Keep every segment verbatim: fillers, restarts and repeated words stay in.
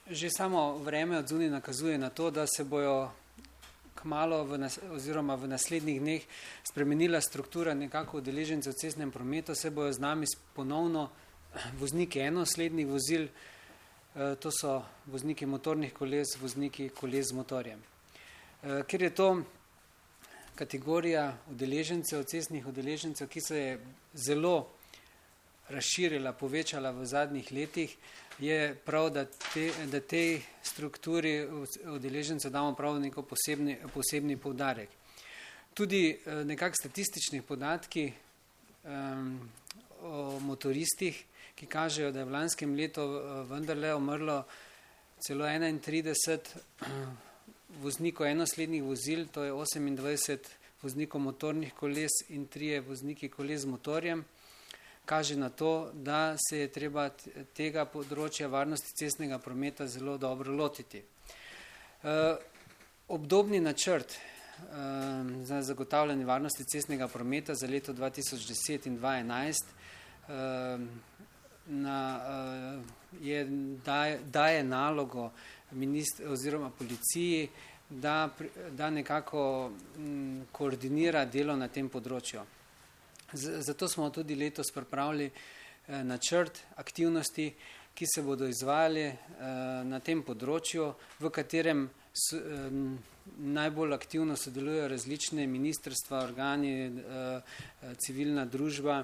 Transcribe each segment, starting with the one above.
že samo vreme od zunaj nakazuje na to, da se bojo kmalu v nas, oziroma v naslednjih dneh spremenila struktura nekako udeležencev v cestnem prometu, se bojo z nami ponovno vozniki enoslednih vozil, to so vozniki motornih koles, vozniki koles z motorjem. Ker je to kategorija udeležencev, cestnih udeležencev, ki se je zelo razširila, povečala v zadnjih letih, je prav, da, te, da tej strukturi udeležencev damo prav neko posebni, posebni poudarek. Tudi nekak statističnih podatki um, o motoristih, ki kažejo, da je v lanskem letu vendarle umrlo celo enaintrideset voznikov enoslednih vozil, to je osemindvajset voznikov motornih koles in trije vozniki koles z motorjem, kaže na to, da se je treba tega področja varnosti cestnega prometa zelo dobro lotiti. E, obdobni načrt e, za zagotavljanje varnosti cestnega prometa za leto dva tisoč deset in dva tisoč enajst e, na, e, je, daje, daje nalogo ministr, oziroma policiji, da, da nekako m, koordinira delo na tem področju. Zato smo tudi letos pripravili načrt aktivnosti, ki se bodo izvajali na tem področju, v katerem najbolj aktivno sodelujejo različne ministrstva, organi, civilna družba.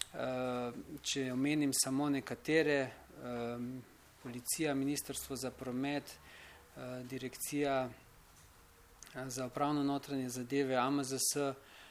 Če omenim samo nekatere, policija, ministrstvo za promet, direkcija za upravno notranje zadeve, A M Z S,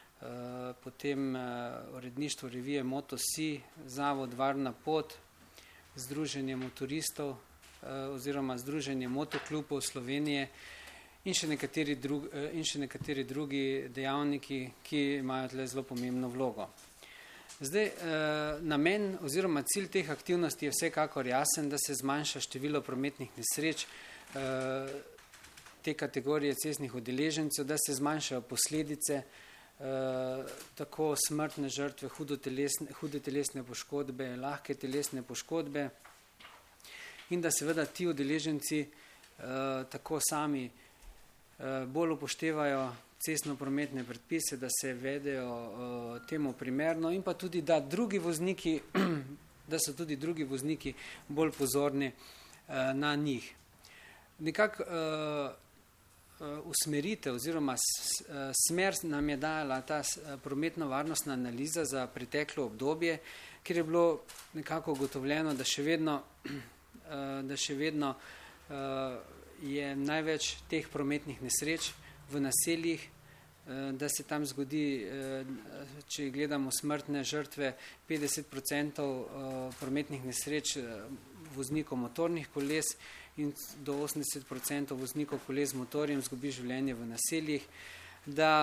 potem uredništvo revije Moto.si, Zavod Varna pot, Združenje motoristov oziroma Združenje motoklubov Slovenije in še nekateri, drug, in še nekateri drugi dejavniki, ki imajo tle zelo pomembno vlogo. Zdaj, namen oziroma cilj teh aktivnosti je vsekakor jasen, da se zmanjša število prometnih nesreč te kategorije cestnih udeležencev, da se zmanjšajo posledice, Uh, tako smrtne žrtve, hudo telesne, hude telesne poškodbe, lahke telesne poškodbe in da seveda ti udeleženci uh, tako sami uh, bolj upoštevajo cestno-prometne predpise, da se vedejo uh, temu primerno in pa tudi, da drugi vozniki, da so tudi drugi vozniki bolj pozorni uh, na njih. Nekako uh, usmeritev oziroma smer nam je dala ta prometno-varnostna analiza za preteklo obdobje, kjer je bilo nekako ugotovljeno, da še vedno, da še vedno je največ teh prometnih nesreč v naseljih, da se tam zgodi, če gledamo smrtne žrtve, petdeset procentov prometnih nesreč voznikov motornih koles in do osemdeset procentov voznikov koles z motorjem izgubi življenje v naseljih, da,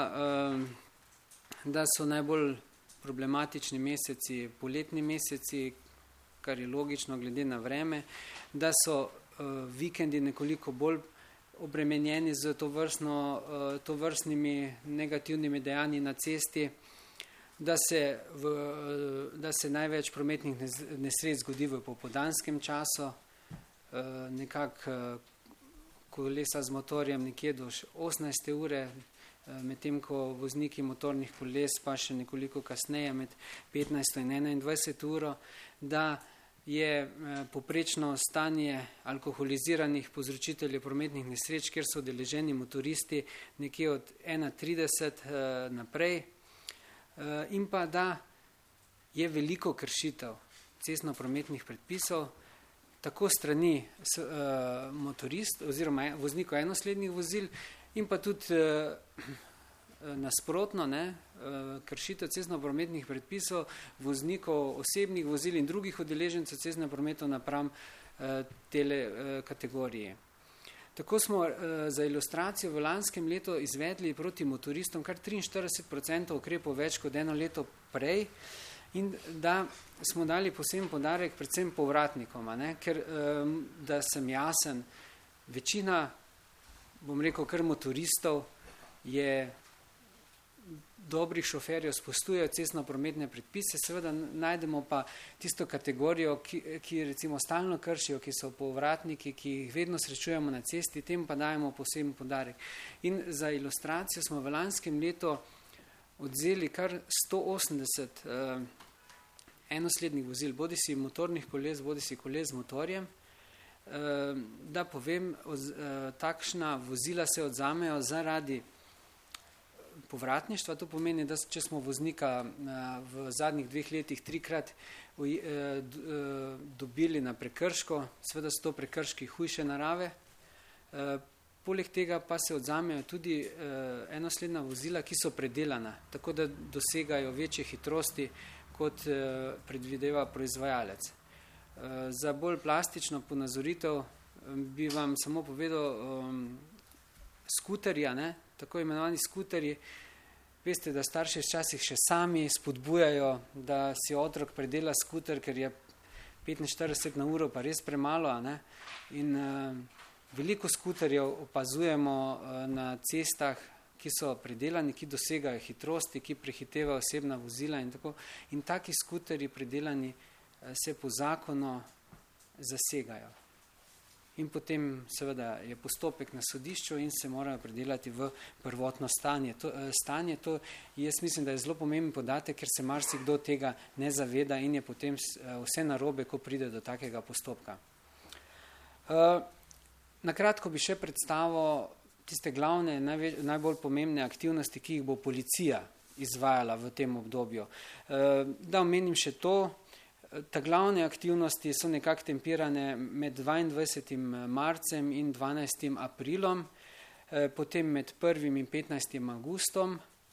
da so najbolj problematični meseci poletni meseci, kar je logično glede na vreme, da so vikendi nekoliko bolj obremenjeni z tovrstno, tovrstnimi negativnimi dejanji na cesti, da se, v, da se največ prometnih nesreč zgodi v popoldanskem času, nekako kolesa z motorjem nekje do osemnajste ure, medtem ko vozniki motornih koles pa še nekoliko kasneje med petnajsto in enaindvajseto uro, da je poprečno stanje alkoholiziranih povzročiteljev prometnih nesreč, kjer so udeleženi motoristi nekje od ena trideset naprej, in pa da je veliko kršitev cestno-prometnih predpisov, tako strani uh, motorist oziroma voznikov enoslednih vozil in pa tudi uh, nasprotno, ne, uh, kršitev cestno-prometnih predpisov voznikov osebnih vozil in drugih udeležencev cestnega prometa napram uh, tele uh, kategorije. Tako smo uh, za ilustracijo v lanskem letu izvedli proti motoristom kar triinštirideset procentov ukrepov več kot eno leto prej, in da smo dali poseben poudarek predvsem povratnikom, ne? Ker da sem jasen, večina, bom rekel, kar motoristov je dobrih šoferjev spoštujejo cestno-prometne predpise, seveda najdemo pa tisto kategorijo, ki, ki recimo stalno kršijo, ki so povratniki, ki jih vedno srečujemo na cesti, tem pa dajemo poseben poudarek. In za ilustracijo smo v lanskem letu odzeli kar sto osemdeset eh, enoslednih vozil, bodi si motornih koles, bodi si koles z motorjem. Eh, da povem, oz, eh, takšna vozila se odzamejo zaradi povratništva. To pomeni, da če smo voznika v zadnjih dveh letih trikrat dobili na prekrško, seveda so to prekrški hujše narave. Poleg tega pa se odzamejo tudi enosledna vozila, ki so predelana, tako da dosegajo večje hitrosti, kot predvideva proizvajalec. Za bolj plastično ponazoritev bi vam samo povedal skuterja, ne? Tako imenovani skuterji. Veste, da starši včasih še sami spodbujajo, da si otrok predela skuter, ker je petinštirideset na uro pa res premalo. Ne? In uh, veliko skuterjev opazujemo uh, na cestah, ki so predelani, ki dosegajo hitrosti, ki prehitevajo osebna vozila in tako. In taki skuterji predelani uh, se po zakonu zasegajo. In potem seveda je postopek na sodišču in se morajo predelati v prvotno stanje. To, stanje, to jaz mislim, da je zelo pomemben podatek, ker se marsikdo tega ne zaveda in je potem vse narobe, ko pride do takega postopka. Na kratko bi še predstavil tiste glavne, največ, najbolj pomembne aktivnosti, ki jih bo policija izvajala v tem obdobju. Da omenim še to, ta glavne aktivnosti so nekako tempirane med dvaindvajsetim marcem in dvanajstim aprilom, potem med prvim in petnajstim avgustom,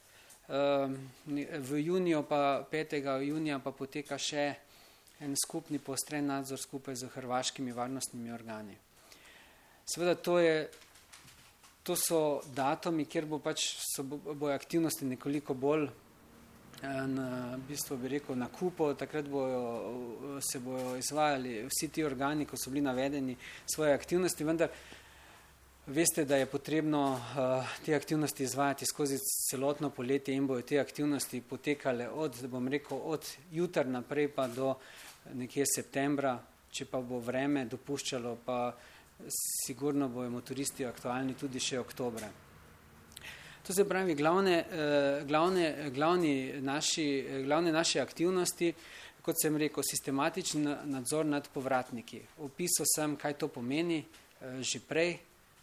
v juniju pa petega junija pa poteka še en skupni poostren nadzor skupaj z hrvaškimi varnostnimi organi. Seveda to je, to so datumi, kjer bo pač so bojo aktivnosti nekoliko bolj na, v bistvu bi rekel, na kupo, takrat bojo, se bojo izvajali vsi ti organi, ko so bili navedeni svoje aktivnosti, vendar veste, da je potrebno uh, te aktivnosti izvajati skozi celotno poletje in bojo te aktivnosti potekale od, bom rekel, od jutra naprej pa do nekje septembra, če pa bo vreme dopuščalo, pa sigurno bojo motoristi aktualni tudi še oktobra. To se pravi, glavne, glavne, glavni naši, glavne naše aktivnosti, kot sem rekel, sistematičen nadzor nad povratniki. Opisal sem, kaj to pomeni že prej.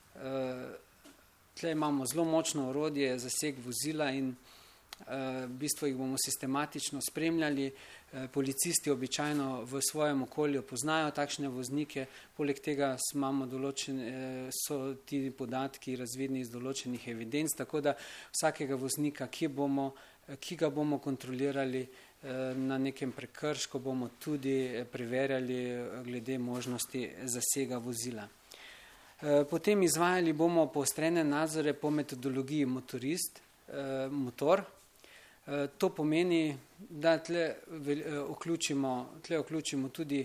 Tle imamo zelo močno orodje, zaseg vozila in v bistvu jih bomo sistematično spremljali. Policisti običajno v svojem okolju poznajo takšne voznike, poleg tega imamo določene, so ti podatki razvidni iz določenih evidenc, tako da vsakega voznika, ki, bomo, ki ga bomo kontrolirali na nekem prekršku, bomo tudi preverjali glede možnosti zasega vozila. Potem izvajali bomo poostrene nadzore po metodologiji motorist, motor. To pomeni, da tle vključimo, tle vključimo tudi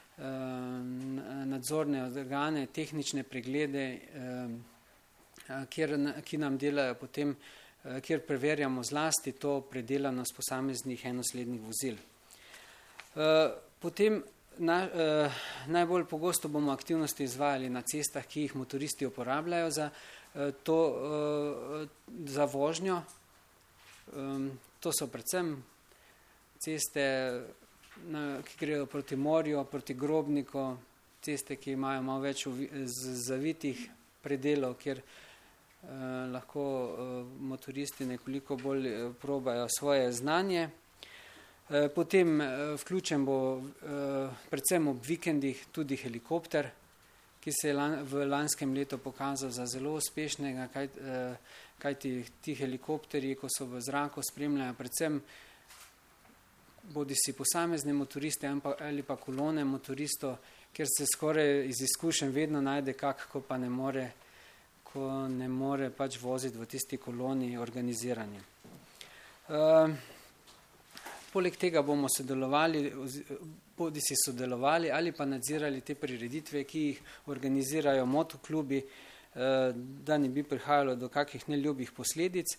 nadzorne organe, tehnične preglede, kjer, ki nam delajo potem, kjer preverjamo zlasti to predelanost posameznih enoslednih vozil. Potem na, najbolj pogosto bomo aktivnosti izvajali na cestah, ki jih motoristi uporabljajo za, to, za vožnjo. To so predvsem ceste, ki grejo proti morju, proti Grobniku, ceste, ki imajo malo več zavitih predelov, kjer lahko motoristi nekoliko bolj probajo svoje znanje. Potem vključen bo predvsem ob vikendih tudi helikopter, ki se je v lanskem letu pokazal za zelo uspešnega, kaj, kaj ti, ti helikopterji, ko so v zraku, spremljajo predvsem bodi si posamezne motoriste ali pa kolone motoristov, ker se skoraj iz izkušenj vedno najde kak, ko pa ne more, ko ne more pač voziti v tisti koloni organizirani. Uh, Poleg tega bomo sodelovali, bodi si sodelovali ali pa nadzirali te prireditve, ki jih organizirajo motoklubi, da ne bi prihajalo do kakih neljubih posledic.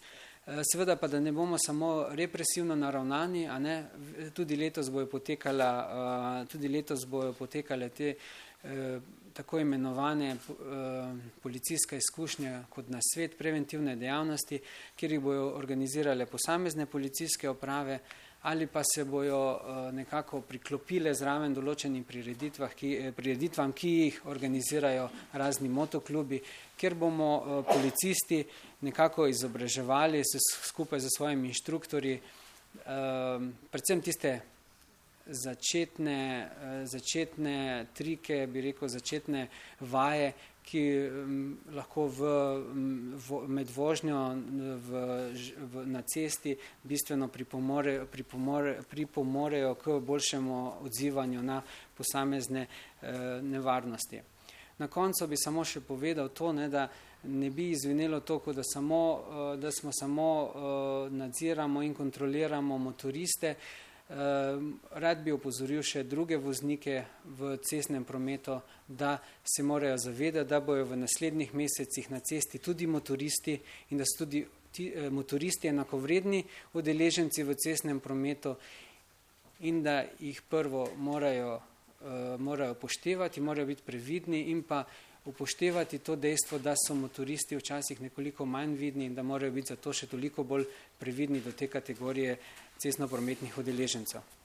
Seveda pa, da ne bomo samo represivno naravnani, a ne, tudi letos bojo potekala, tudi letos bojo potekale te tako imenovane policijske izkušnje kot nasvet preventivne dejavnosti, kjer jih bojo organizirale posamezne policijske uprave ali pa se bojo nekako priklopile zraven določenim prireditvam, ki jih organizirajo razni motoklubi, kjer bomo policisti nekako izobraževali skupaj z svojimi inštruktorji, predvsem tiste začetne, začetne trike, bi rekel, začetne vaje, ki lahko v, v, med vožnjo v, v, na cesti bistveno pripomorejo, pripomore, pripomorejo k boljšemu odzivanju na posamezne eh, nevarnosti. Na koncu bi samo še povedal to, ne, da ne bi izvenelo to, da, samo, da smo samo nadziramo in kontroliramo motoriste. Rad bi opozoril še druge voznike v cestnem prometu, da se morajo zavedati, da bojo v naslednjih mesecih na cesti tudi motoristi in da so tudi ti, motoristi enakovredni udeleženci v cestnem prometu in da jih prvo morajo, morajo upoštevati, morajo biti previdni in pa upoštevati to dejstvo, da so motoristi včasih nekoliko manj vidni in da morajo biti zato še toliko bolj previdni do te kategorije cestno-prometnih udeležencev.